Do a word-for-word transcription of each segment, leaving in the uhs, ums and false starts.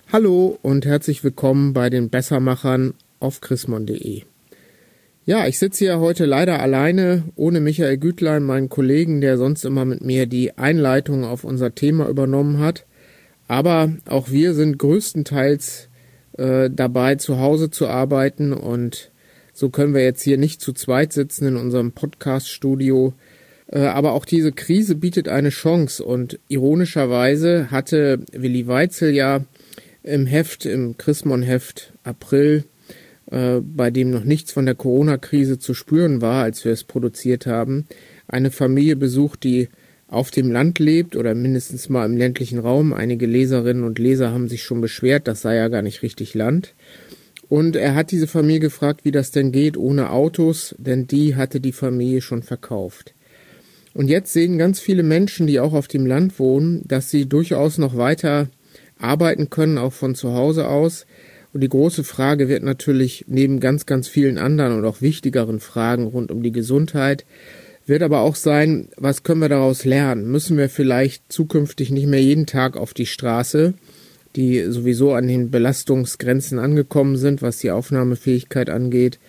Hallo und herzlich willkommen bei den Bessermachern auf chrismon punkt de. Ja, ich sitze hier heute leider alleine, ohne Michael Gütlein, meinen Kollegen, der sonst immer mit mir die Einleitung auf unser Thema übernommen hat. Aber auch wir sind größtenteils äh, dabei, zu Hause zu arbeiten, und so können wir jetzt hier nicht zu zweit sitzen in unserem Podcast-Studio. Äh, aber auch diese Krise bietet eine Chance, und ironischerweise hatte Willi Weitzel ja im Heft, im chrismon-Heft April, äh, bei dem noch nichts von der Corona-Krise zu spüren war, als wir es produziert haben, eine Familie besucht, die auf dem Land lebt oder mindestens mal im ländlichen Raum. Einige Leserinnen und Leser haben sich schon beschwert, das sei ja gar nicht richtig Land. Und er hat diese Familie gefragt, wie das denn geht ohne Autos, denn die hatte die Familie schon verkauft. Und jetzt sehen ganz viele Menschen, die auch auf dem Land wohnen, dass sie durchaus noch weiter arbeiten können, auch von zu Hause aus. Und die große Frage wird natürlich neben ganz, ganz vielen anderen und auch wichtigeren Fragen rund um die Gesundheit, wird aber auch sein, was können wir daraus lernen? Müssen wir vielleicht zukünftig nicht mehr jeden Tag auf die Straße, die sowieso an den Belastungsgrenzen angekommen sind, was die Aufnahmefähigkeit angeht?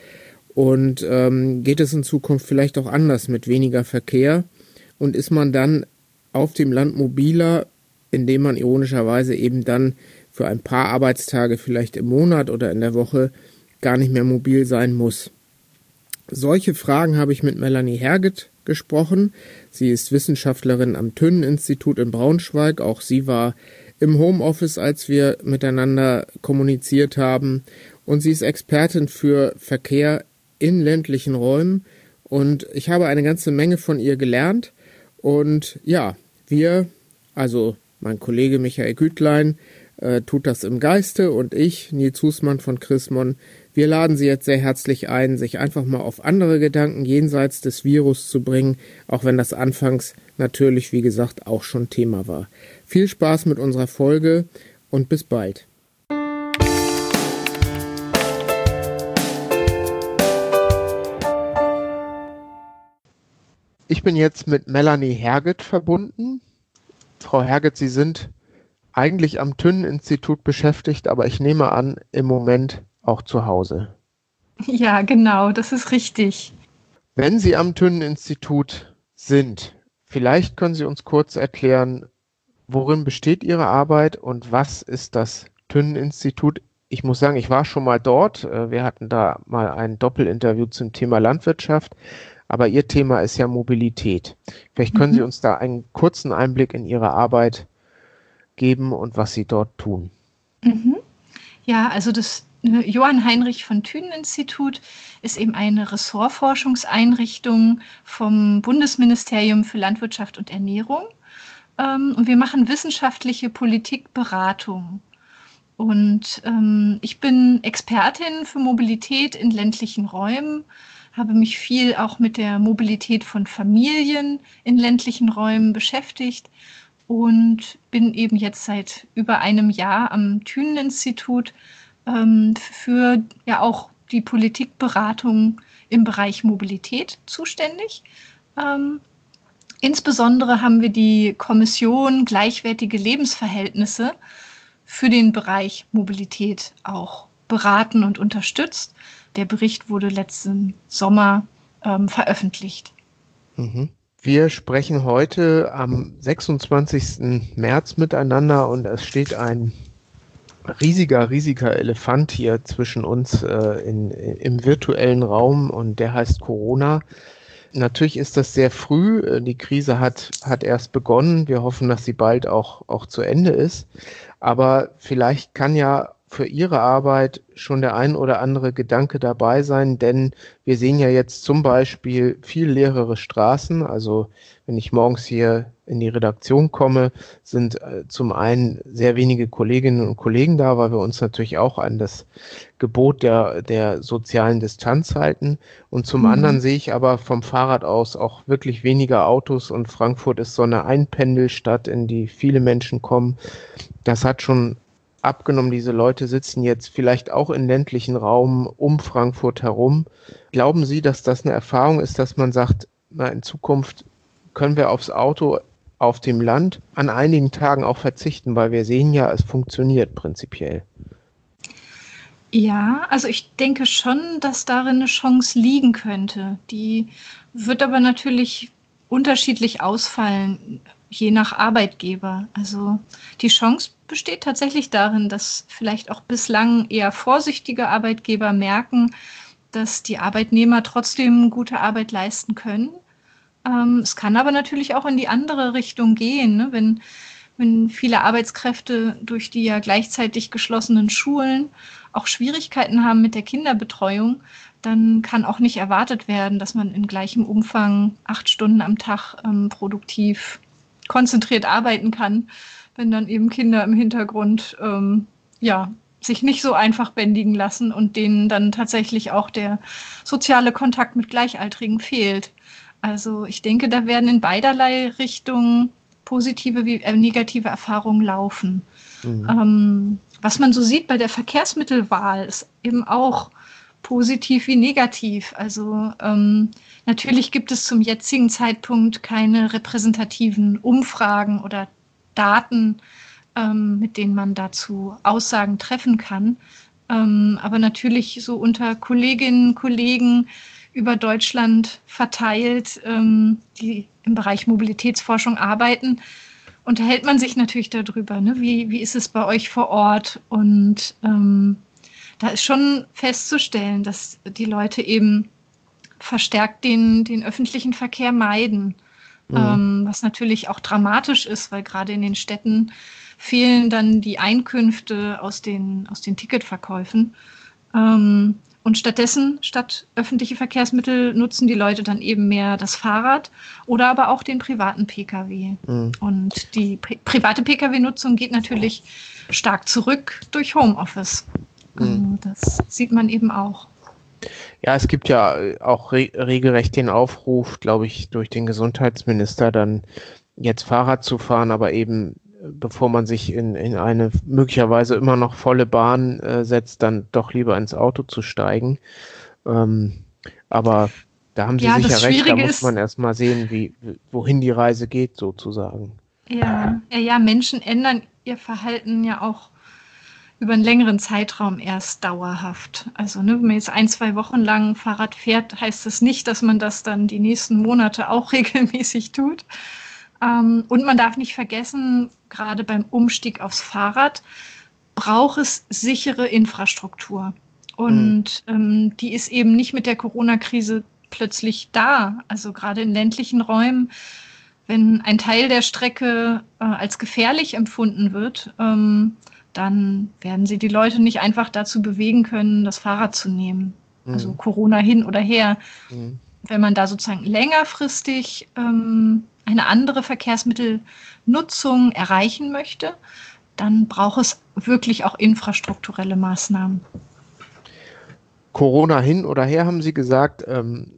Und ähm, geht es in Zukunft vielleicht auch anders mit weniger Verkehr? Und ist man dann auf dem Land mobiler, indem man ironischerweise eben dann für ein paar Arbeitstage vielleicht im Monat oder in der Woche gar nicht mehr mobil sein muss? Solche Fragen habe ich mit Melanie Herget gesprochen. Sie ist Wissenschaftlerin am Thünen-Institut in Braunschweig. Auch sie war im Homeoffice, als wir miteinander kommuniziert haben. Und sie ist Expertin für Verkehr in ländlichen Räumen. Und ich habe eine ganze Menge von ihr gelernt. Und ja, wir, also mein Kollege Michael Gütlein, äh, tut das im Geiste, und ich, Nils Husmann von chrismon, wir laden Sie jetzt sehr herzlich ein, sich einfach mal auf andere Gedanken jenseits des Virus zu bringen, auch wenn das anfangs natürlich, wie gesagt, auch schon Thema war. Viel Spaß mit unserer Folge und bis bald. Ich bin jetzt mit Melanie Herget verbunden. Frau Herget, Sie sind eigentlich am Thünen-Institut beschäftigt, aber ich nehme an, im Moment auch zu Hause. Ja, genau, das ist richtig. Wenn Sie am Thünen-Institut sind, vielleicht können Sie uns kurz erklären, worin besteht Ihre Arbeit und was ist das Thünen-Institut? Ich muss sagen, ich war schon mal dort. Wir hatten da mal ein Doppelinterview zum Thema Landwirtschaft, aber Ihr Thema ist ja Mobilität. Vielleicht können mhm. Sie uns da einen kurzen Einblick in Ihre Arbeit geben und was Sie dort tun. Mhm. Ja, also das Johann Heinrich von Thünen-Institut ist eben eine Ressortforschungseinrichtung vom Bundesministerium für Landwirtschaft und Ernährung. Und wir machen wissenschaftliche Politikberatung. Und ähm, ich bin Expertin für Mobilität in ländlichen Räumen, habe mich viel auch mit der Mobilität von Familien in ländlichen Räumen beschäftigt und bin eben jetzt seit über einem Jahr am Thünen-Institut ähm, für ja auch die Politikberatung im Bereich Mobilität zuständig. Ähm, insbesondere haben wir die Kommission Gleichwertige Lebensverhältnisse für den Bereich Mobilität auch beraten und unterstützt. Der Bericht wurde letzten Sommer ähm, veröffentlicht. Mhm. Wir sprechen heute am sechsundzwanzigsten März miteinander, und es steht ein riesiger, riesiger Elefant hier zwischen uns äh, in, im virtuellen Raum, und der heißt Corona. Natürlich ist das sehr früh. Die Krise hat, hat erst begonnen. Wir hoffen, dass sie bald auch, auch zu Ende ist. Aber vielleicht kann ja für Ihre Arbeit schon der ein oder andere Gedanke dabei sein, denn wir sehen ja jetzt zum Beispiel viel leere Straßen. Also wenn ich morgens hier in die Redaktion komme, sind äh, zum einen sehr wenige Kolleginnen und Kollegen da, weil wir uns natürlich auch an das Gebot der, der sozialen Distanz halten. Und zum mhm. anderen sehe ich aber vom Fahrrad aus auch wirklich weniger Autos, und Frankfurt ist so eine Einpendelstadt, in die viele Menschen kommen. Das hat schon abgenommen. Diese Leute sitzen jetzt vielleicht auch in ländlichen Raum um Frankfurt herum. Glauben Sie, dass das eine Erfahrung ist, dass man sagt, na, in Zukunft können wir aufs Auto auf dem Land an einigen Tagen auch verzichten, weil wir sehen ja, es funktioniert prinzipiell. Ja, also ich denke schon, dass darin eine Chance liegen könnte. Die wird aber natürlich unterschiedlich ausfallen, je nach Arbeitgeber. Also die Chance besteht tatsächlich darin, dass vielleicht auch bislang eher vorsichtige Arbeitgeber merken, dass die Arbeitnehmer trotzdem gute Arbeit leisten können. Ähm, es kann aber natürlich auch in die andere Richtung gehen, ne? Wenn, wenn viele Arbeitskräfte durch die ja gleichzeitig geschlossenen Schulen auch Schwierigkeiten haben mit der Kinderbetreuung, dann kann auch nicht erwartet werden, dass man in gleichem Umfang acht Stunden am Tag ähm, produktiv konzentriert arbeiten kann, wenn dann eben Kinder im Hintergrund ähm, ja, sich nicht so einfach bändigen lassen und denen dann tatsächlich auch der soziale Kontakt mit Gleichaltrigen fehlt. Also ich denke, da werden in beiderlei Richtungen positive wie äh, negative Erfahrungen laufen. Mhm. Ähm, was man so sieht bei der Verkehrsmittelwahl ist eben auch positiv wie negativ. Also ähm, natürlich gibt es zum jetzigen Zeitpunkt keine repräsentativen Umfragen oder Daten, ähm, mit denen man dazu Aussagen treffen kann. Ähm, aber natürlich so unter Kolleginnen und Kollegen über Deutschland verteilt, ähm, die im Bereich Mobilitätsforschung arbeiten, unterhält man sich natürlich darüber, ne? Wie, wie ist es bei euch vor Ort? Und ähm, da ist schon festzustellen, dass die Leute eben verstärkt den, den öffentlichen Verkehr meiden, mhm. ähm, was natürlich auch dramatisch ist, weil gerade in den Städten fehlen dann die Einkünfte aus den, aus den Ticketverkäufen. Ähm, und stattdessen, statt öffentliche Verkehrsmittel, nutzen die Leute dann eben mehr das Fahrrad oder aber auch den privaten Pkw. Mhm. Und die pri- private Pkw-Nutzung geht natürlich stark zurück durch Homeoffice. Mhm. Das sieht man eben auch. Ja, es gibt ja auch re- regelrecht den Aufruf, glaube ich, durch den Gesundheitsminister, dann jetzt Fahrrad zu fahren, aber eben bevor man sich in, in eine möglicherweise immer noch volle Bahn äh, setzt, dann doch lieber ins Auto zu steigen. Ähm, aber da haben Sie ja, sicher recht, da muss ist, man erst mal sehen, wie, wohin die Reise geht, sozusagen. Ja, ja, ja, Menschen ändern ihr Verhalten ja auch über einen längeren Zeitraum erst dauerhaft. Also ne, wenn man jetzt ein, zwei Wochen lang Fahrrad fährt, heißt das nicht, dass man das dann die nächsten Monate auch regelmäßig tut. Ähm, und man darf nicht vergessen, gerade beim Umstieg aufs Fahrrad braucht es sichere Infrastruktur. Und mhm. ähm, die ist eben nicht mit der Corona-Krise plötzlich da. Also gerade in ländlichen Räumen, wenn ein Teil der Strecke äh, als gefährlich empfunden wird, ähm, dann werden sie die Leute nicht einfach dazu bewegen können, das Fahrrad zu nehmen. Mhm. Also Corona hin oder her. Mhm. Wenn man da sozusagen längerfristig ähm, eine andere Verkehrsmittelnutzung erreichen möchte, dann braucht es wirklich auch infrastrukturelle Maßnahmen. Corona hin oder her, haben Sie gesagt. Ähm,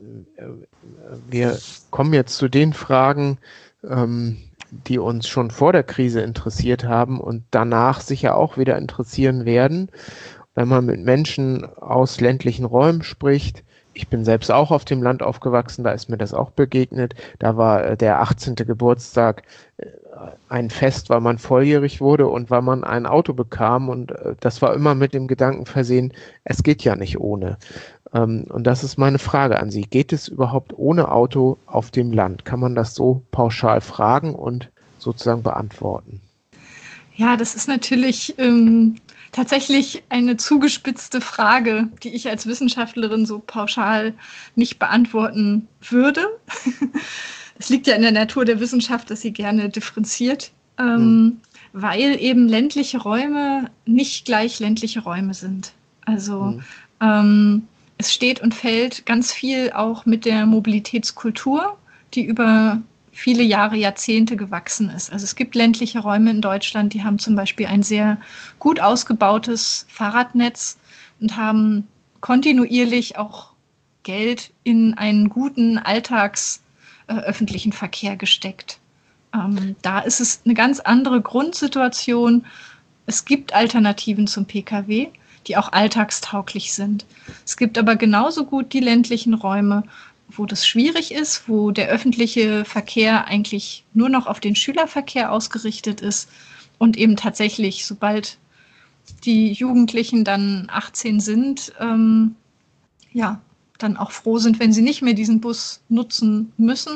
wir kommen jetzt zu den Fragen, ähm, die uns schon vor der Krise interessiert haben und danach sicher auch wieder interessieren werden. Wenn man mit Menschen aus ländlichen Räumen spricht, ich bin selbst auch auf dem Land aufgewachsen, da ist mir das auch begegnet. Da war der achtzehnte Geburtstag ein Fest, weil man volljährig wurde und weil man ein Auto bekam. Und das war immer mit dem Gedanken versehen, es geht ja nicht ohne. Und das ist meine Frage an Sie. Geht es überhaupt ohne Auto auf dem Land? Kann man das so pauschal fragen und sozusagen beantworten? Ja, das ist natürlich ähm, tatsächlich eine zugespitzte Frage, die ich als Wissenschaftlerin so pauschal nicht beantworten würde. Es liegt ja in der Natur der Wissenschaft, dass sie gerne differenziert, ähm, mhm. weil eben ländliche Räume nicht gleich ländliche Räume sind. Also mhm. ähm, es steht und fällt ganz viel auch mit der Mobilitätskultur, die über viele Jahre, Jahrzehnte gewachsen ist. Also es gibt ländliche Räume in Deutschland, die haben zum Beispiel ein sehr gut ausgebautes Fahrradnetz und haben kontinuierlich auch Geld in einen guten Alltags- äh, öffentlichen Verkehr gesteckt. Ähm, da ist es eine ganz andere Grundsituation. Es gibt Alternativen zum Pkw, die auch alltagstauglich sind. Es gibt aber genauso gut die ländlichen Räume, wo das schwierig ist, wo der öffentliche Verkehr eigentlich nur noch auf den Schülerverkehr ausgerichtet ist und eben tatsächlich, sobald die Jugendlichen dann achtzehn sind, ähm, ja, dann auch froh sind, wenn sie nicht mehr diesen Bus nutzen müssen,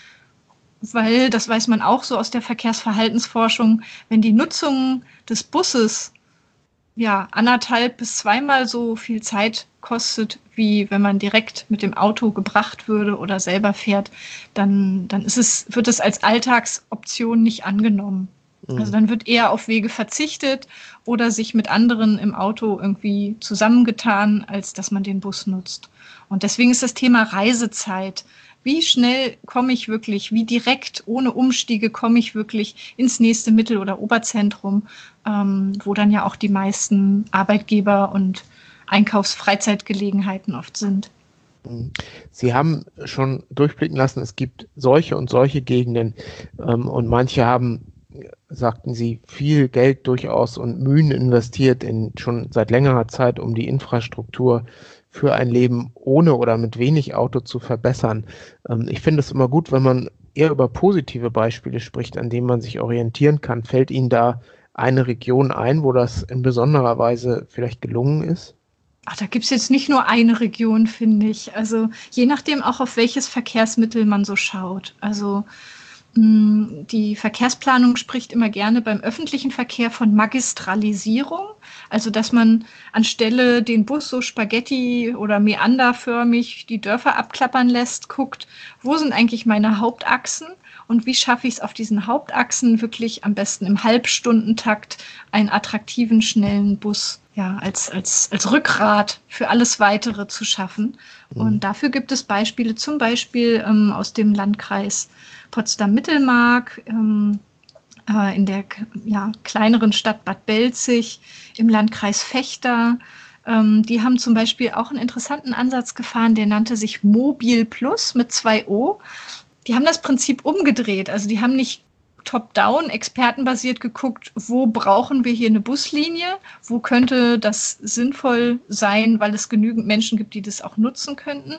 weil, das weiß man auch so aus der Verkehrsverhaltensforschung, wenn die Nutzung des Busses ja anderthalb bis zweimal so viel Zeit kostet, wie wenn man direkt mit dem Auto gebracht würde oder selber fährt, dann, dann ist es, wird es als Alltagsoption nicht angenommen. Also dann wird eher auf Wege verzichtet oder sich mit anderen im Auto irgendwie zusammengetan, als dass man den Bus nutzt. Und deswegen ist das Thema Reisezeit. Wie schnell komme ich wirklich, wie direkt, ohne Umstiege komme ich wirklich ins nächste Mittel- oder Oberzentrum, ähm, wo dann ja auch die meisten Arbeitgeber und Einkaufs-Freizeitgelegenheiten oft sind. Sie haben schon durchblicken lassen, es gibt solche und solche Gegenden ähm, und manche haben, sagten Sie, viel Geld durchaus und Mühen investiert in schon seit längerer Zeit, um die Infrastruktur für ein Leben ohne oder mit wenig Auto zu verbessern. Ähm, ich finde es immer gut, wenn man eher über positive Beispiele spricht, an denen man sich orientieren kann. Fällt Ihnen da eine Region ein, wo das in besonderer Weise vielleicht gelungen ist? Ach, da gibt es jetzt nicht nur eine Region, finde ich. Also je nachdem auch, auf welches Verkehrsmittel man so schaut. Also die Verkehrsplanung spricht immer gerne beim öffentlichen Verkehr von Magistralisierung, also dass man anstelle den Bus so Spaghetti- oder Meanderförmig die Dörfer abklappern lässt, guckt, wo sind eigentlich meine Hauptachsen und wie schaffe ich es auf diesen Hauptachsen wirklich am besten im Halbstundentakt einen attraktiven, schnellen Bus ja, als, als, als Rückgrat für alles Weitere zu schaffen. Mhm. Und dafür gibt es Beispiele, zum Beispiel ähm, aus dem Landkreis Potsdam-Mittelmark, ähm, äh, in der ja, kleineren Stadt Bad Belzig, im Landkreis Vechta. Ähm, die haben zum Beispiel auch einen interessanten Ansatz gefahren, der nannte sich Mobil Plus mit zwei O. Die haben das Prinzip umgedreht. Also die haben nicht top-down, expertenbasiert geguckt, wo brauchen wir hier eine Buslinie, wo könnte das sinnvoll sein, weil es genügend Menschen gibt, die das auch nutzen könnten,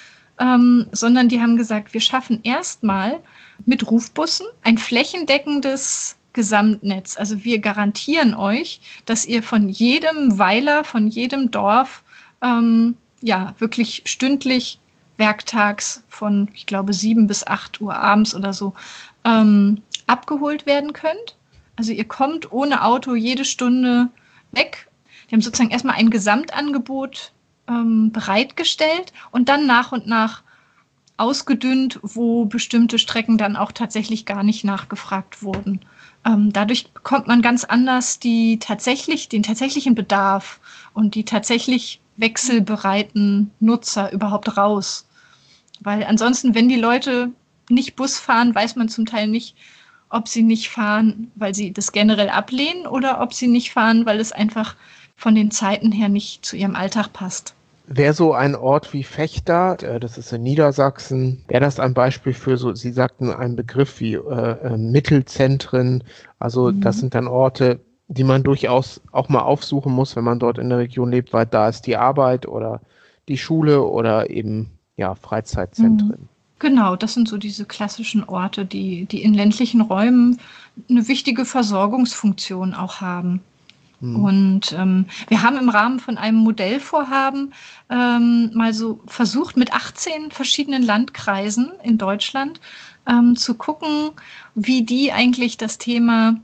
ähm, sondern die haben gesagt, wir schaffen erstmal mit Rufbussen ein flächendeckendes Gesamtnetz. Also wir garantieren euch, dass ihr von jedem Weiler, von jedem Dorf ähm, ja wirklich stündlich, werktags von, ich glaube, sieben bis acht Uhr abends oder so ähm, abgeholt werden könnt. Also ihr kommt ohne Auto jede Stunde weg. Die haben sozusagen erstmal ein Gesamtangebot ähm, bereitgestellt und dann nach und nach ausgedünnt, wo bestimmte Strecken dann auch tatsächlich gar nicht nachgefragt wurden. Ähm, dadurch bekommt man ganz anders die tatsächlich, den tatsächlichen Bedarf und die tatsächlich wechselbereiten Nutzer überhaupt raus. Weil ansonsten, wenn die Leute nicht Bus fahren, weiß man zum Teil nicht, ob sie nicht fahren, weil sie das generell ablehnen oder ob sie nicht fahren, weil es einfach von den Zeiten her nicht zu ihrem Alltag passt. Wäre so ein Ort wie Vechta, das ist in Niedersachsen, wäre das ein Beispiel für so, Sie sagten einen Begriff wie äh, Mittelzentren, also mhm. das sind dann Orte, die man durchaus auch mal aufsuchen muss, wenn man dort in der Region lebt, weil da ist die Arbeit oder die Schule oder eben ja Freizeitzentren. Mhm. Genau, das sind so diese klassischen Orte, die, die in ländlichen Räumen eine wichtige Versorgungsfunktion auch haben. Mhm. Und ähm, wir haben im Rahmen von einem Modellvorhaben ähm, mal so versucht, mit achtzehn verschiedenen Landkreisen in Deutschland ähm, zu gucken, wie die eigentlich das Thema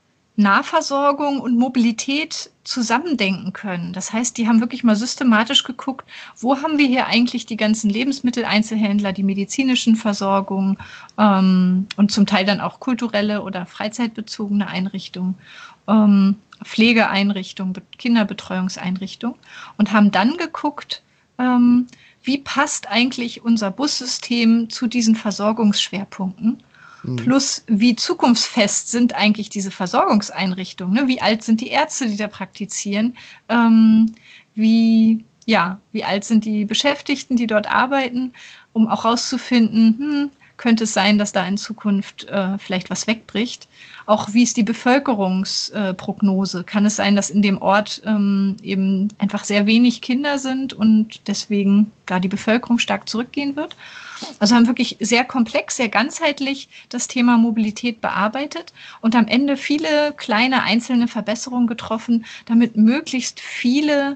Nahversorgung und Mobilität zusammendenken können. Das heißt, die haben wirklich mal systematisch geguckt, wo haben wir hier eigentlich die ganzen Lebensmitteleinzelhändler, die medizinischen Versorgungen ähm, und zum Teil dann auch kulturelle oder freizeitbezogene Einrichtungen, ähm, Pflegeeinrichtungen, Kinderbetreuungseinrichtungen und haben dann geguckt, ähm, wie passt eigentlich unser Bussystem zu diesen Versorgungsschwerpunkten. Plus, wie zukunftsfest sind eigentlich diese Versorgungseinrichtungen? Ne? Wie alt sind die Ärzte, die da praktizieren? Ähm, wie, ja, wie alt sind die Beschäftigten, die dort arbeiten? Um auch rauszufinden, hm, könnte es sein, dass da in Zukunft äh, vielleicht was wegbricht? Auch wie ist die Bevölkerungsprognose? Äh, Kann es sein, dass in dem Ort ähm, eben einfach sehr wenig Kinder sind und deswegen da die Bevölkerung stark zurückgehen wird? Also haben wirklich sehr komplex, sehr ganzheitlich das Thema Mobilität bearbeitet und am Ende viele kleine einzelne Verbesserungen getroffen, damit möglichst viele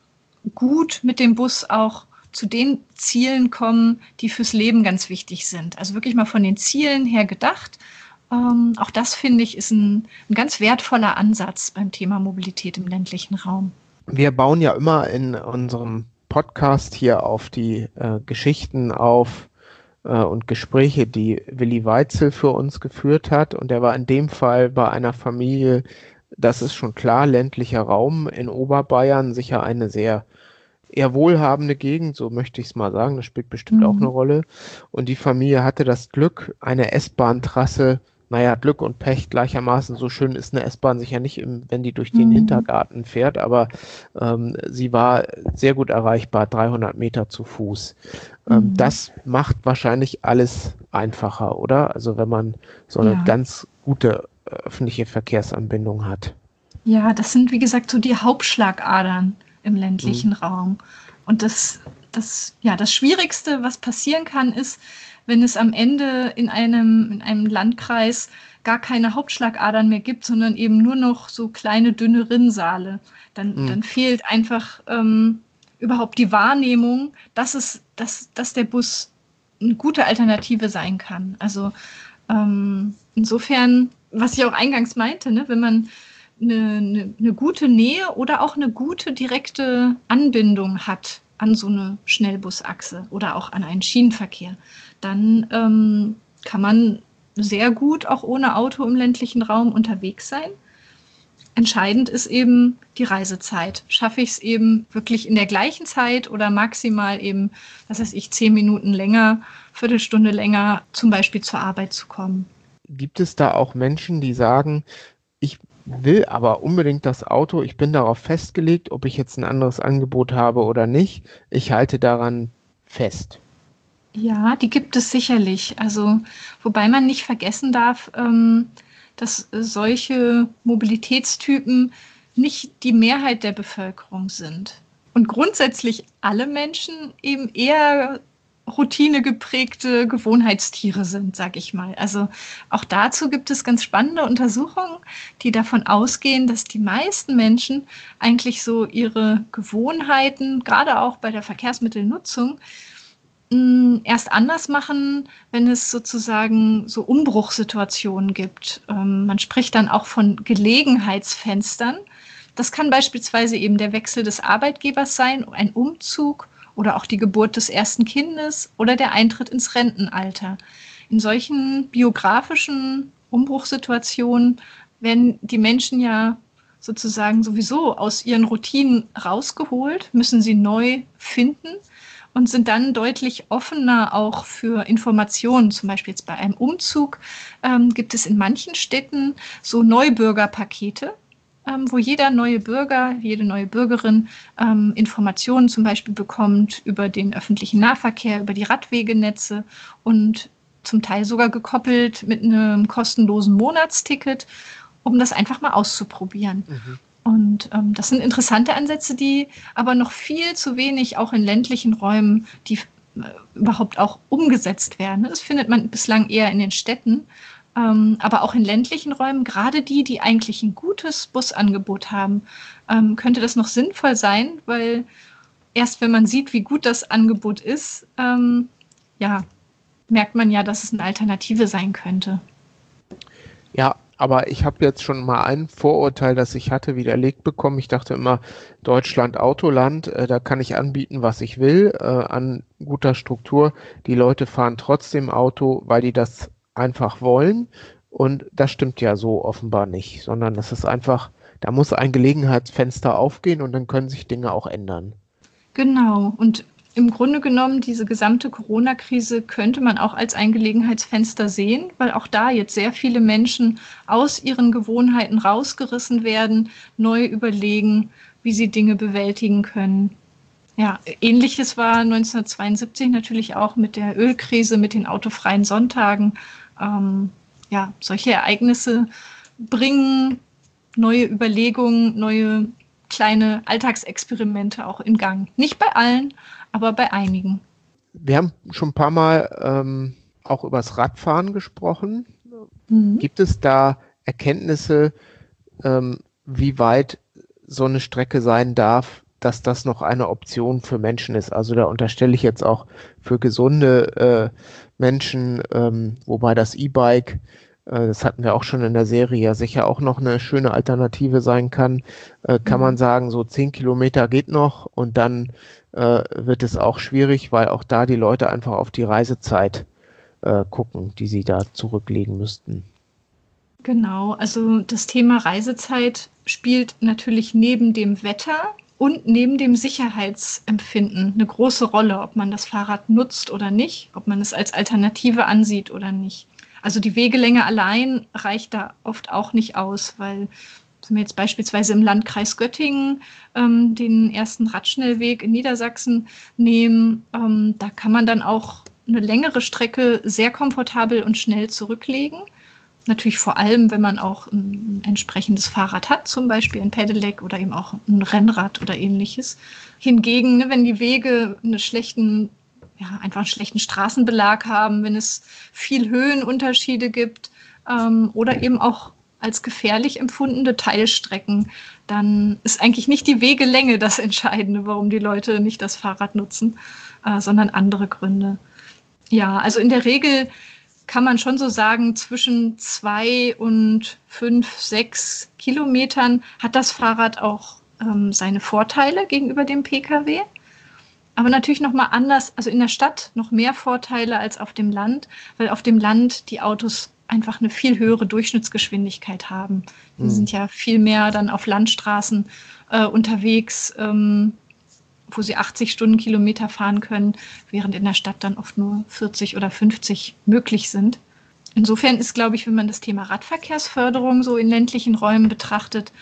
gut mit dem Bus auch zu den Zielen kommen, die fürs Leben ganz wichtig sind. Also wirklich mal von den Zielen her gedacht. Ähm, auch das, finde ich, ist ein, ein ganz wertvoller Ansatz beim Thema Mobilität im ländlichen Raum. Wir bauen ja immer in unserem Podcast hier auf die äh, Geschichten auf äh, und Gespräche, die Willi Weitzel für uns geführt hat. Und er war in dem Fall bei einer Familie, das ist schon klar, ländlicher Raum in Oberbayern, sicher eine sehr eher wohlhabende Gegend, so möchte ich es mal sagen, das spielt bestimmt mhm. auch eine Rolle. Und die Familie hatte das Glück, eine S-Bahn-Trasse, naja, Glück und Pech gleichermaßen, so schön ist eine S-Bahn sicher nicht, im, wenn die durch den mhm. Hintergarten fährt, aber ähm, sie war sehr gut erreichbar, dreihundert Meter zu Fuß. Mhm. Ähm, das macht wahrscheinlich alles einfacher, oder? Also wenn man so eine ja. ganz gute äh, öffentliche Verkehrsanbindung hat. Ja, das sind, wie gesagt, so die Hauptschlagadern im ländlichen mhm. Raum. Und das, das, ja, das Schwierigste, was passieren kann, ist, wenn es am Ende in einem, in einem Landkreis gar keine Hauptschlagadern mehr gibt, sondern eben nur noch so kleine, dünne Rinnsale. Dann, mhm. dann fehlt einfach ähm, überhaupt die Wahrnehmung, dass, es, dass, dass der Bus eine gute Alternative sein kann. Also ähm, insofern, was ich auch eingangs meinte, ne, wenn man Eine, eine, eine gute Nähe oder auch eine gute direkte Anbindung hat an so eine Schnellbusachse oder auch an einen Schienenverkehr, dann ähm, kann man sehr gut auch ohne Auto im ländlichen Raum unterwegs sein. Entscheidend ist eben die Reisezeit. Schaffe ich es eben wirklich in der gleichen Zeit oder maximal eben, was weiß ich, zehn Minuten länger, Viertelstunde länger zum Beispiel zur Arbeit zu kommen. Gibt es da auch Menschen, die sagen, ich will aber unbedingt das Auto, ich bin darauf festgelegt, ob ich jetzt ein anderes Angebot habe oder nicht. Ich halte daran fest. Ja, die gibt es sicherlich. Also, wobei man nicht vergessen darf, ähm, dass solche Mobilitätstypen nicht die Mehrheit der Bevölkerung sind. Und grundsätzlich alle Menschen eben eher routinegeprägte Gewohnheitstiere sind, sag ich mal. Also auch dazu gibt es ganz spannende Untersuchungen, die davon ausgehen, dass die meisten Menschen eigentlich so ihre Gewohnheiten, gerade auch bei der Verkehrsmittelnutzung, erst anders machen, wenn es sozusagen so Umbruchssituationen gibt. Ähm, man spricht dann auch von Gelegenheitsfenstern. Das kann beispielsweise eben der Wechsel des Arbeitgebers sein, ein Umzug oder auch die Geburt des ersten Kindes oder der Eintritt ins Rentenalter. In solchen biografischen Umbruchssituationen werden die Menschen ja sozusagen sowieso aus ihren Routinen rausgeholt, müssen sie neu finden und sind dann deutlich offener auch für Informationen. Zum Beispiel jetzt bei einem Umzug ähm, gibt es in manchen Städten so Neubürgerpakete, ähm, wo jeder neue Bürger, jede neue Bürgerin ähm, Informationen zum Beispiel bekommt über den öffentlichen Nahverkehr, über die Radwegenetze und zum Teil sogar gekoppelt mit einem kostenlosen Monatsticket, um das einfach mal auszuprobieren. Mhm. Und ähm, das sind interessante Ansätze, die aber noch viel zu wenig auch in ländlichen Räumen, die äh, überhaupt auch umgesetzt werden. Das findet man bislang eher in den Städten, ähm, aber auch in ländlichen Räumen, gerade die, die eigentlich ein gutes Busangebot haben, ähm, könnte das noch sinnvoll sein, weil erst wenn man sieht, wie gut das Angebot ist, ähm, ja, merkt man ja, dass es eine Alternative sein könnte. Ja, aber ich habe jetzt schon mal ein Vorurteil, das ich hatte, widerlegt bekommen. Ich dachte immer, Deutschland Autoland, äh, da kann ich anbieten, was ich will, äh, an guter Struktur. Die Leute fahren trotzdem Auto, weil die das einfach wollen. Und das stimmt ja so offenbar nicht, sondern das ist einfach, da muss ein Gelegenheitsfenster aufgehen und dann können sich Dinge auch ändern. Genau. Und im Grunde genommen, diese gesamte Corona-Krise könnte man auch als ein Gelegenheitsfenster sehen, weil auch da jetzt sehr viele Menschen aus ihren Gewohnheiten rausgerissen werden, neu überlegen, wie sie Dinge bewältigen können. Ja, ähnliches war neunzehnhundertzweiundsiebzig natürlich auch mit der Ölkrise, mit den autofreien Sonntagen. Ähm, ja, solche Ereignisse bringen neue Überlegungen, neue kleine Alltagsexperimente auch in Gang. Nicht bei allen, aber bei einigen. Wir haben schon ein paar Mal ähm, auch übers Radfahren gesprochen. Mhm. Gibt es da Erkenntnisse, ähm, wie weit so eine Strecke sein darf, dass das noch eine Option für Menschen ist? Also da unterstelle ich jetzt auch für gesunde äh, Menschen, ähm, wobei das E-Bike, äh, das hatten wir auch schon in der Serie, ja sicher auch noch eine schöne Alternative sein kann. Äh, kann mhm. man sagen, so zehn Kilometer geht noch und dann äh, wird es auch schwierig, weil auch da die Leute einfach auf die Reisezeit äh, gucken, die sie da zurücklegen müssten. Genau, also das Thema Reisezeit spielt natürlich neben dem Wetter und neben dem Sicherheitsempfinden eine große Rolle, ob man das Fahrrad nutzt oder nicht, ob man es als Alternative ansieht oder nicht. Also die Wegelänge allein reicht da oft auch nicht aus, weil wenn wir jetzt beispielsweise im Landkreis Göttingen ähm, den ersten Radschnellweg in Niedersachsen nehmen, ähm, da kann man dann auch eine längere Strecke sehr komfortabel und schnell zurücklegen. Natürlich vor allem, wenn man auch ein entsprechendes Fahrrad hat, zum Beispiel ein Pedelec oder eben auch ein Rennrad oder ähnliches. Hingegen, ne, wenn die Wege einen schlechten, ja, einfach einen schlechten Straßenbelag haben, wenn es viel Höhenunterschiede gibt ähm, oder eben auch als gefährlich empfundene Teilstrecken, dann ist eigentlich nicht die Wegelänge das Entscheidende, warum die Leute nicht das Fahrrad nutzen, äh, sondern andere Gründe. Ja, also in der Regel kann man schon so sagen, zwischen zwei und fünf, sechs Kilometern hat das Fahrrad auch ähm, seine Vorteile gegenüber dem Pkw. Aber natürlich nochmal anders, also in der Stadt noch mehr Vorteile als auf dem Land, weil auf dem Land die Autos einfach eine viel höhere Durchschnittsgeschwindigkeit haben. Die mhm. sind ja viel mehr dann auf Landstraßen äh, unterwegs, ähm, wo sie achtzig Stundenkilometer fahren können, während in der Stadt dann oft nur vierzig oder fünfzig möglich sind. Insofern ist, glaube ich, wenn man das Thema Radverkehrsförderung so in ländlichen Räumen betrachtet,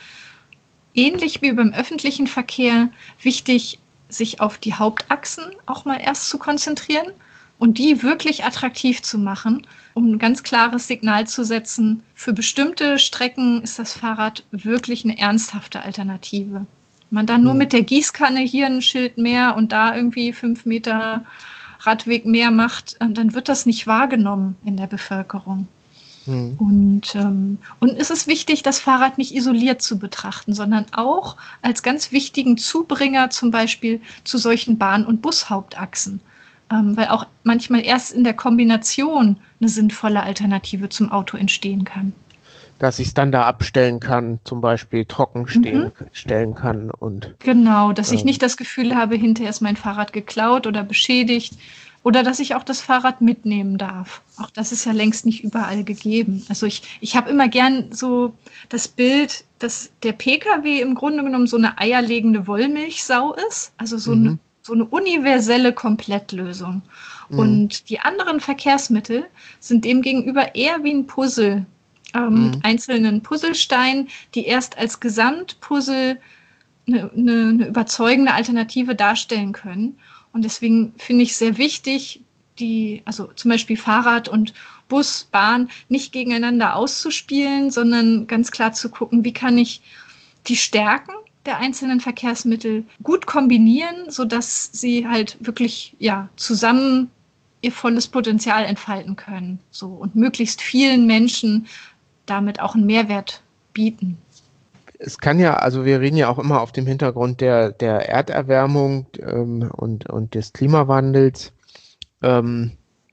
ähnlich wie beim öffentlichen Verkehr wichtig, sich auf die Hauptachsen auch mal erst zu konzentrieren und die wirklich attraktiv zu machen, um ein ganz klares Signal zu setzen. Für bestimmte Strecken ist das Fahrrad wirklich eine ernsthafte Alternative. Wenn man dann nur mit der Gießkanne hier ein Schild mehr und da irgendwie fünf Meter Radweg mehr macht, dann wird das nicht wahrgenommen in der Bevölkerung. Mhm. Und, ähm, und es ist wichtig, das Fahrrad nicht isoliert zu betrachten, sondern auch als ganz wichtigen Zubringer zum Beispiel zu solchen Bahn- und Bushauptachsen. Ähm, weil auch manchmal erst in der Kombination eine sinnvolle Alternative zum Auto entstehen kann. Dass ich es dann da abstellen kann, zum Beispiel trocken stehen, mhm. stellen kann. Und genau, dass ähm, ich nicht das Gefühl habe, hinterher ist mein Fahrrad geklaut oder beschädigt oder dass ich auch das Fahrrad mitnehmen darf. Auch das ist ja längst nicht überall gegeben. Also ich, ich habe immer gern so das Bild, dass der Pkw im Grunde genommen so eine eierlegende Wollmilchsau ist, also so, mhm. eine, so eine universelle Komplettlösung. Mhm. Und die anderen Verkehrsmittel sind demgegenüber eher wie ein Puzzle, Ähm, mhm. mit einzelnen Puzzlesteinen, die erst als Gesamtpuzzle eine, eine, eine überzeugende Alternative darstellen können. Und deswegen finde ich sehr wichtig, die, also zum Beispiel Fahrrad und Bus, Bahn nicht gegeneinander auszuspielen, sondern ganz klar zu gucken, wie kann ich die Stärken der einzelnen Verkehrsmittel gut kombinieren, sodass sie halt wirklich ja, zusammen ihr volles Potenzial entfalten können. So, und möglichst vielen Menschen damit auch einen Mehrwert bieten. Es kann ja, also wir reden ja auch immer auf dem Hintergrund der, der Erderwärmung ähm, und, und des Klimawandels. Ähm,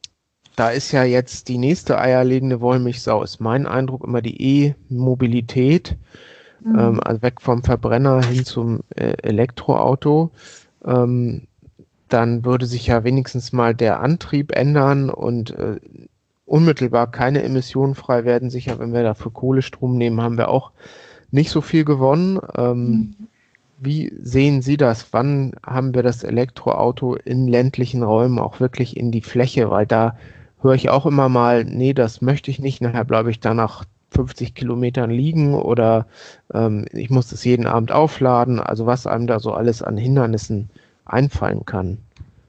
da ist ja jetzt die nächste eierlegende Wollmilchsau, ist mein Eindruck, immer die E-Mobilität, mhm. ähm, also weg vom Verbrenner hin zum äh, Elektroauto. Ähm, dann würde sich ja wenigstens mal der Antrieb ändern und äh, unmittelbar keine Emissionen frei werden. Sicher, wenn wir dafür Kohlestrom nehmen, haben wir auch nicht so viel gewonnen. Ähm, mhm. Wie sehen Sie das? Wann haben wir das Elektroauto in ländlichen Räumen auch wirklich in die Fläche? Weil da höre ich auch immer mal, nee, das möchte ich nicht. Nachher bleibe ich da nach fünfzig Kilometern liegen oder ähm, ich muss das jeden Abend aufladen. Also was einem da so alles an Hindernissen einfallen kann.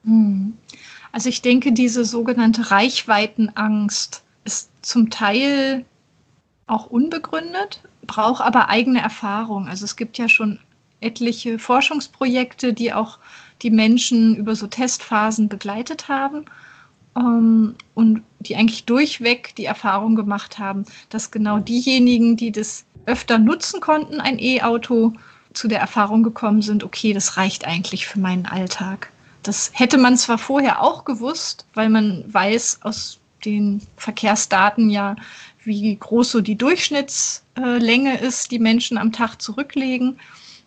Also ich denke, diese sogenannte Reichweitenangst ist zum Teil auch unbegründet, braucht aber eigene Erfahrung. Also es gibt ja schon etliche Forschungsprojekte, die auch die Menschen über so Testphasen begleitet haben ähm, und die eigentlich durchweg die Erfahrung gemacht haben, dass genau diejenigen, die das öfter nutzen konnten, ein E-Auto, zu der Erfahrung gekommen sind, okay, das reicht eigentlich für meinen Alltag. Das hätte man zwar vorher auch gewusst, weil man weiß aus den Verkehrsdaten ja, wie groß so die Durchschnittslänge ist, die Menschen am Tag zurücklegen.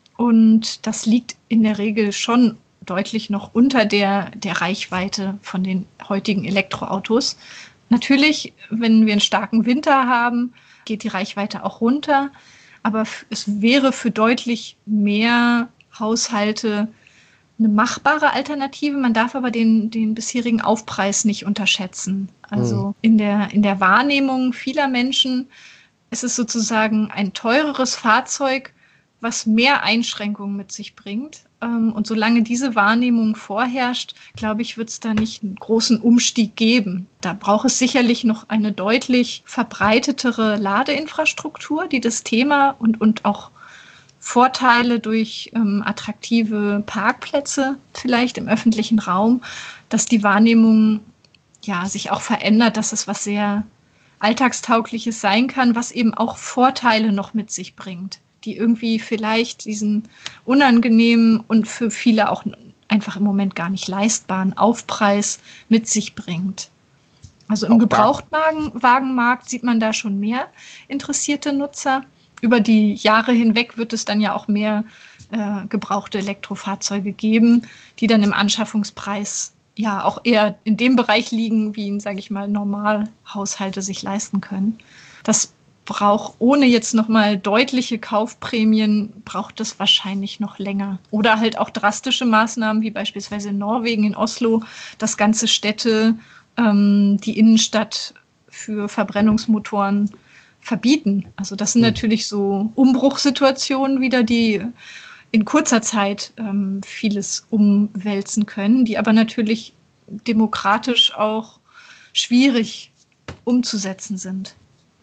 Und das liegt in der Regel schon deutlich noch unter der, der Reichweite von den heutigen Elektroautos. Natürlich, wenn wir einen starken Winter haben, geht die Reichweite auch runter. Aber es wäre für deutlich mehr Haushalte eine machbare Alternative. Man darf aber den, den bisherigen Aufpreis nicht unterschätzen. Also mhm. in der, in der Wahrnehmung vieler Menschen ist es sozusagen ein teureres Fahrzeug, was mehr Einschränkungen mit sich bringt. Und solange diese Wahrnehmung vorherrscht, glaube ich, wird es da nicht einen großen Umstieg geben. Da braucht es sicherlich noch eine deutlich verbreitetere Ladeinfrastruktur, die das Thema und, und auch Vorteile durch ähm, attraktive Parkplätze vielleicht im öffentlichen Raum, dass die Wahrnehmung ja sich auch verändert, dass es was sehr Alltagstaugliches sein kann, was eben auch Vorteile noch mit sich bringt, die irgendwie vielleicht diesen unangenehmen und für viele auch einfach im Moment gar nicht leistbaren Aufpreis mit sich bringt. Also im Gebrauchtwagenmarkt sieht man da schon mehr interessierte Nutzer. Über die Jahre hinweg wird es dann ja auch mehr äh, gebrauchte Elektrofahrzeuge geben, die dann im Anschaffungspreis ja auch eher in dem Bereich liegen, wie ihn, sage ich mal, Normalhaushalte sich leisten können. Das braucht, ohne jetzt nochmal deutliche Kaufprämien, braucht das wahrscheinlich noch länger. Oder halt auch drastische Maßnahmen, wie beispielsweise in Norwegen, in Oslo, dass ganze Städte ähm, die Innenstadt für Verbrennungsmotoren verbieten. Also das sind natürlich so Umbruchssituationen wieder, die in kurzer Zeit ähm, vieles umwälzen können, die aber natürlich demokratisch auch schwierig umzusetzen sind.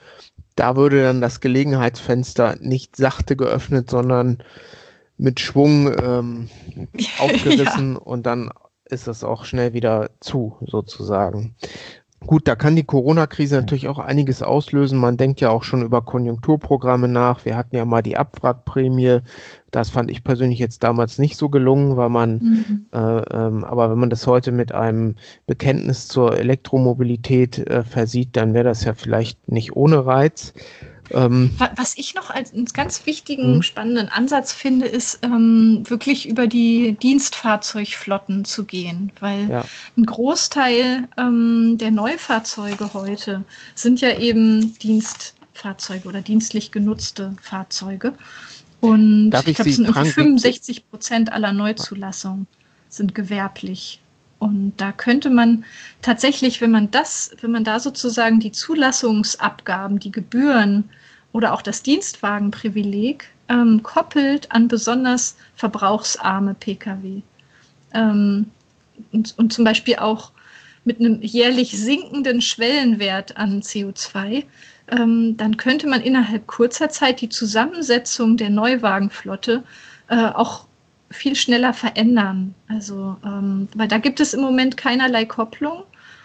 Da würde dann das Gelegenheitsfenster nicht sachte geöffnet, sondern mit Schwung ähm, aufgerissen ja. Und dann ist es auch schnell wieder zu, sozusagen. Gut, da kann die Corona-Krise natürlich auch einiges auslösen. Man denkt ja auch schon über Konjunkturprogramme nach. Wir hatten ja mal die Abwrackprämie. Das fand ich persönlich jetzt damals nicht so gelungen, weil man, mhm. äh, ähm, aber wenn man das heute mit einem Bekenntnis zur Elektromobilität äh, versieht, dann wäre das ja vielleicht nicht ohne Reiz. Ähm, Was ich noch als einen ganz wichtigen, hm? spannenden Ansatz finde, ist ähm, wirklich über die Dienstfahrzeugflotten zu gehen, weil ja. ein Großteil ähm, der Neufahrzeuge heute sind ja eben Dienstfahrzeuge oder dienstlich genutzte Fahrzeuge. Und Darf ich glaube, es sind irgendwie fünfundsechzig Prozent aller Neuzulassungen sind gewerblich. Und da könnte man tatsächlich, wenn man das, wenn man da sozusagen die Zulassungsabgaben, die Gebühren oder auch das Dienstwagenprivileg ähm, koppelt an besonders verbrauchsarme Pkw ähm, und, und zum Beispiel auch mit einem jährlich sinkenden Schwellenwert an C O zwei, ähm, dann könnte man innerhalb kurzer Zeit die Zusammensetzung der Neuwagenflotte äh, auch viel schneller verändern. Also, ähm, weil da gibt es im Moment keinerlei Kopplung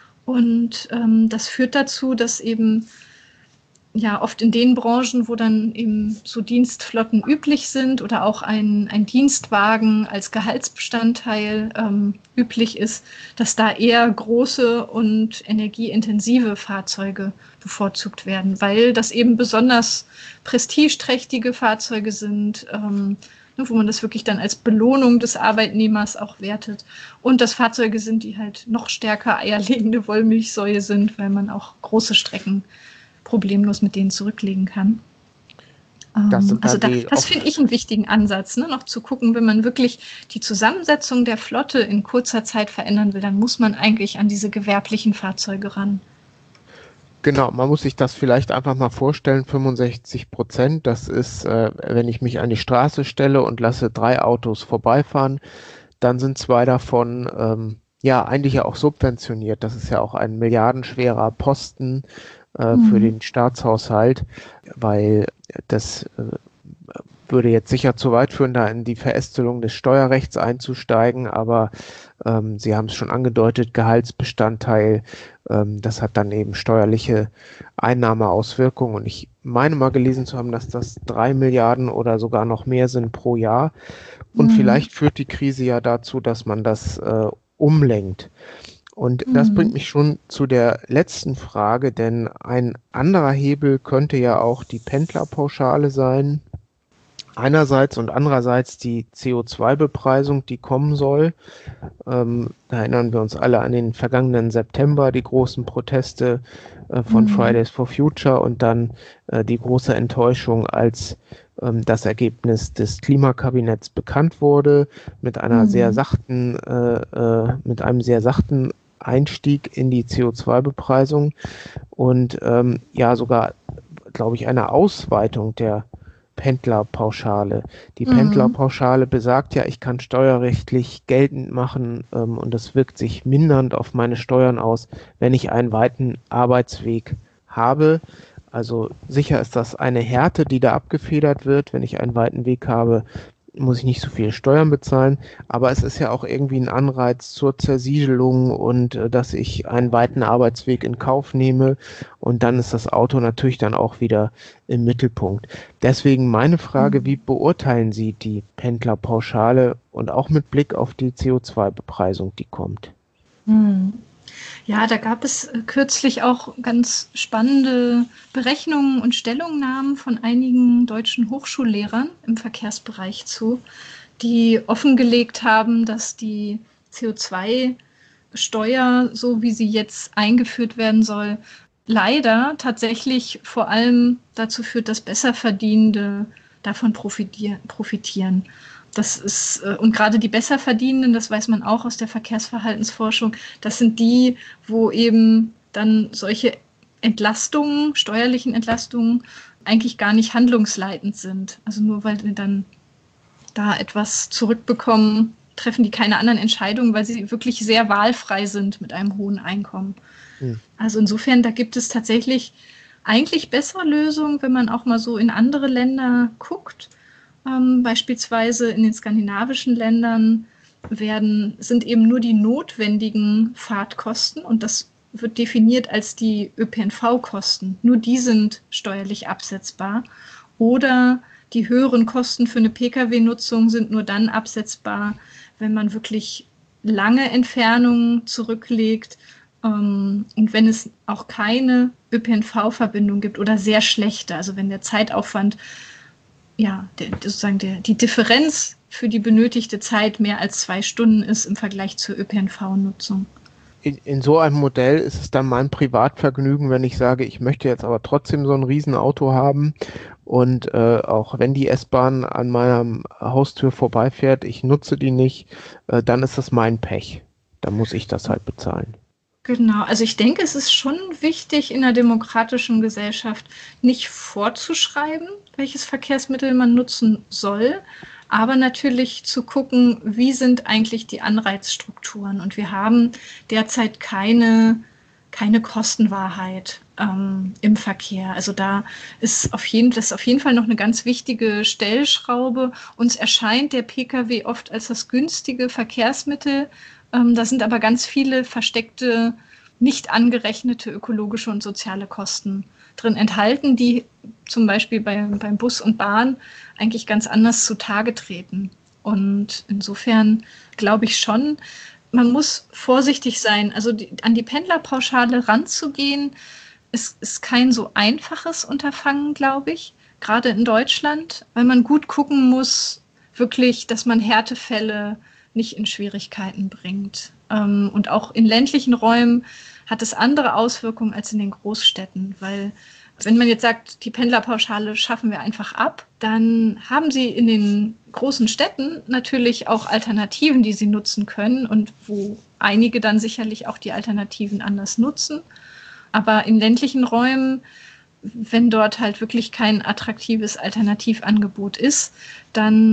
und ähm, das führt dazu, dass eben ja oft in den Branchen, wo dann eben so Dienstflotten üblich sind oder auch ein, ein Dienstwagen als Gehaltsbestandteil ähm, üblich ist, dass da eher große und energieintensive Fahrzeuge bevorzugt werden, weil das eben besonders prestigeträchtige Fahrzeuge sind, ähm, wo man das wirklich dann als Belohnung des Arbeitnehmers auch wertet. Und das Fahrzeuge sind, die halt noch stärker eierlegende Wollmilchsäue sind, weil man auch große Strecken problemlos mit denen zurücklegen kann. Das ähm, also da, das finde ich einen wichtigen Ansatz, ne? Noch zu gucken, wenn man wirklich die Zusammensetzung der Flotte in kurzer Zeit verändern will, dann muss man eigentlich an diese gewerblichen Fahrzeuge ran. Genau, man muss sich das vielleicht einfach mal vorstellen, fünfundsechzig Prozent, das ist, äh, wenn ich mich an die Straße stelle und lasse drei Autos vorbeifahren, dann sind zwei davon ähm, ja eigentlich ja auch subventioniert. Das ist ja auch ein milliardenschwerer Posten äh, für Mhm. den Staatshaushalt, weil das äh, würde jetzt sicher zu weit führen, da in die Verästelung des Steuerrechts einzusteigen, aber ähm, Sie haben es schon angedeutet, Gehaltsbestandteil, ähm, das hat dann eben steuerliche Einnahmeauswirkungen und ich meine mal gelesen zu haben, dass das drei Milliarden oder sogar noch mehr sind pro Jahr und Mhm. vielleicht führt die Krise ja dazu, dass man das äh, umlenkt. Und das bringt Mhm. mich schon zu der letzten Frage, denn ein anderer Hebel könnte ja auch die Pendlerpauschale sein. Einerseits und andererseits die C O zwei Bepreisung, die kommen soll. Ähm, da erinnern wir uns alle an den vergangenen September, die großen Proteste äh, von Mhm. Fridays for Future und dann äh, die große Enttäuschung, als ähm, das Ergebnis des Klimakabinetts bekannt wurde, mit einer sehr Mhm. sachten, äh, äh, mit einem sehr sachten Einstieg in die C O zwei Bepreisung und ähm, ja sogar, glaube ich, eine Ausweitung der Pendlerpauschale. Die Mhm. Pendlerpauschale besagt ja, ich kann steuerrechtlich geltend machen ähm, und das wirkt sich mindernd auf meine Steuern aus, wenn ich einen weiten Arbeitsweg habe. Also sicher ist das eine Härte, die da abgefedert wird. Wenn ich einen weiten Weg habe, muss ich nicht so viel Steuern bezahlen, aber es ist ja auch irgendwie ein Anreiz zur Zersiedelung und äh, dass ich einen weiten Arbeitsweg in Kauf nehme und dann ist das Auto natürlich dann auch wieder im Mittelpunkt. Deswegen meine Frage, wie Mhm. beurteilen Sie die Pendlerpauschale und auch mit Blick auf die C O zwei Bepreisung, die kommt? Mhm. Ja, da gab es äh, kürzlich auch ganz spannende Berechnungen und Stellungnahmen von einigen deutschen Hochschullehrern im Verkehrsbereich zu, die offengelegt haben, dass die C O zwei Steuer, so wie sie jetzt eingeführt werden soll, leider tatsächlich vor allem dazu führt, dass Besserverdienende davon profitieren. Das ist, äh, und gerade die Besserverdienenden, das weiß man auch aus der Verkehrsverhaltensforschung, das sind die, wo eben dann solche Entlastungen, steuerlichen Entlastungen, eigentlich gar nicht handlungsleitend sind. Also nur weil wir dann da etwas zurückbekommen, treffen die keine anderen Entscheidungen, weil sie wirklich sehr wahlfrei sind mit einem hohen Einkommen. Hm. Also insofern, da gibt es tatsächlich eigentlich bessere Lösungen, wenn man auch mal so in andere Länder guckt. Ähm, beispielsweise in den skandinavischen Ländern werden, sind eben nur die notwendigen Fahrtkosten und das wird definiert als die Ö P N V-Kosten. Nur die sind steuerlich absetzbar. Oder die höheren Kosten für eine Pkw-Nutzung sind nur dann absetzbar, wenn man wirklich lange Entfernungen zurücklegt ähm, und wenn es auch keine Ö P N V-Verbindung gibt oder sehr schlechte, also wenn der Zeitaufwand, ja, der, sozusagen der, die Differenz für die benötigte Zeit mehr als zwei Stunden ist im Vergleich zur Ö P N V-Nutzung. In, in so einem Modell ist es dann mein Privatvergnügen, wenn ich sage, ich möchte jetzt aber trotzdem so ein Riesenauto haben und äh, auch wenn die S-Bahn an meiner Haustür vorbeifährt, ich nutze die nicht, äh, dann ist das mein Pech. Dann muss ich das halt bezahlen. Genau, also ich denke, es ist schon wichtig in einer demokratischen Gesellschaft nicht vorzuschreiben, welches Verkehrsmittel man nutzen soll, aber natürlich zu gucken, wie sind eigentlich die Anreizstrukturen. Und wir haben derzeit keine, keine Kostenwahrheit ähm, im Verkehr. Also da ist auf jeden, das ist auf jeden Fall noch eine ganz wichtige Stellschraube. Uns erscheint der Pkw oft als das günstige Verkehrsmittel. Ähm, da sind aber ganz viele versteckte, nicht angerechnete ökologische und soziale Kosten drin enthalten, die zum Beispiel bei, beim Bus und Bahn eigentlich ganz anders zutage treten. Und insofern glaube ich schon, man muss vorsichtig sein. Also die, an die Pendlerpauschale ranzugehen, ist, ist kein so einfaches Unterfangen, glaube ich, gerade in Deutschland, weil man gut gucken muss, wirklich, dass man Härtefälle nicht in Schwierigkeiten bringt. Ähm, und auch in ländlichen Räumen hat es andere Auswirkungen als in den Großstädten, weil wenn man jetzt sagt, die Pendlerpauschale schaffen wir einfach ab, dann haben sie in den großen Städten natürlich auch Alternativen, die sie nutzen können und wo einige dann sicherlich auch die Alternativen anders nutzen. Aber in ländlichen Räumen, wenn dort halt wirklich kein attraktives Alternativangebot ist, dann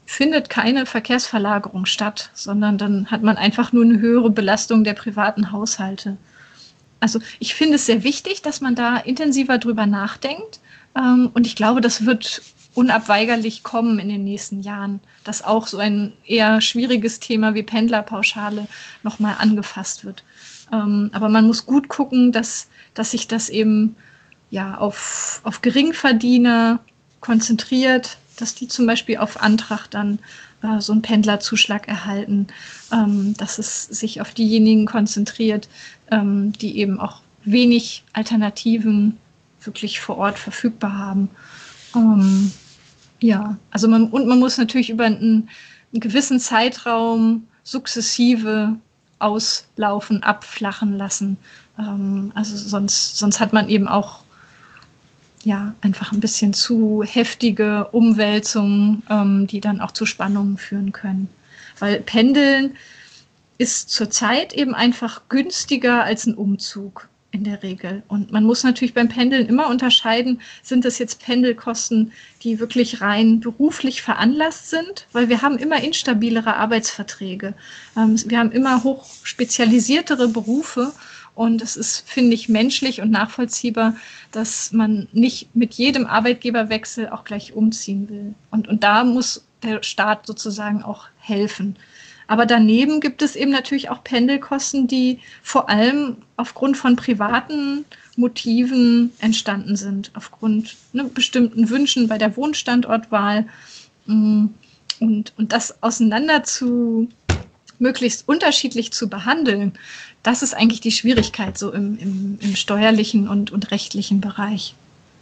findet keine Verkehrsverlagerung statt, sondern dann hat man einfach nur eine höhere Belastung der privaten Haushalte. Also ich finde es sehr wichtig, dass man da intensiver drüber nachdenkt. Ähm, und ich glaube, das wird unabweigerlich kommen in den nächsten Jahren, dass auch so ein eher schwieriges Thema wie Pendlerpauschale nochmal angefasst wird. Ähm, aber man muss gut gucken, dass, dass sich das eben ja, auf, auf Geringverdiener konzentriert, dass die zum Beispiel auf Antrag dann äh, so einen Pendlerzuschlag erhalten, ähm, dass es sich auf diejenigen konzentriert, ähm, die eben auch wenig Alternativen wirklich vor Ort verfügbar haben. Ähm, ja, also man, und man muss natürlich über einen, einen gewissen Zeitraum sukzessive auslaufen, abflachen lassen. Ähm, also sonst, sonst hat man eben auch ja, einfach ein bisschen zu heftige Umwälzungen, ähm, die dann auch zu Spannungen führen können. Weil Pendeln ist zurzeit eben einfach günstiger als ein Umzug in der Regel. Und man muss natürlich beim Pendeln immer unterscheiden, sind das jetzt Pendelkosten, die wirklich rein beruflich veranlasst sind, weil wir haben immer instabilere Arbeitsverträge. Ähm, wir haben immer hochspezialisiertere Berufe. Und es ist, finde ich, menschlich und nachvollziehbar, dass man nicht mit jedem Arbeitgeberwechsel auch gleich umziehen will. Und, und da muss der Staat sozusagen auch helfen. Aber daneben gibt es eben natürlich auch Pendelkosten, die vor allem aufgrund von privaten Motiven entstanden sind, aufgrund ne, bestimmten Wünschen bei der Wohnstandortwahl. Und, und das auseinander zu möglichst unterschiedlich zu behandeln, das ist eigentlich die Schwierigkeit so im, im, im steuerlichen und, und rechtlichen Bereich.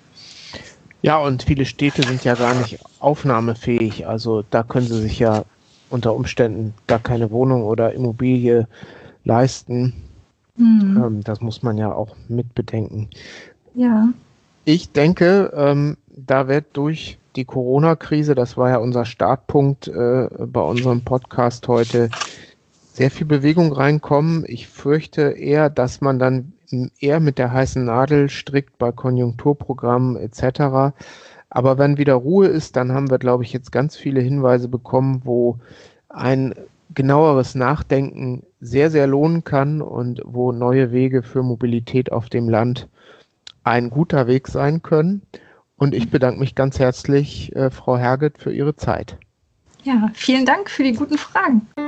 Ja, und viele Städte sind ja gar nicht aufnahmefähig. Also da können sie sich ja unter Umständen gar keine Wohnung oder Immobilie leisten. Mhm. Ähm, das muss man ja auch mit bedenken. Ja. Ich denke, ähm, da wird durch die Corona-Krise, das war ja unser Startpunkt äh, bei unserem Podcast heute, sehr viel Bewegung reinkommen. Ich fürchte eher, dass man dann eher mit der heißen Nadel strickt bei Konjunkturprogrammen et cetera. Aber wenn wieder Ruhe ist, dann haben wir, glaube ich, jetzt ganz viele Hinweise bekommen, wo ein genaueres Nachdenken sehr, sehr lohnen kann und wo neue Wege für Mobilität auf dem Land ein guter Weg sein können. Und ich bedanke mich ganz herzlich, äh, Frau Herget, für Ihre Zeit. Ja, vielen Dank für die guten Fragen.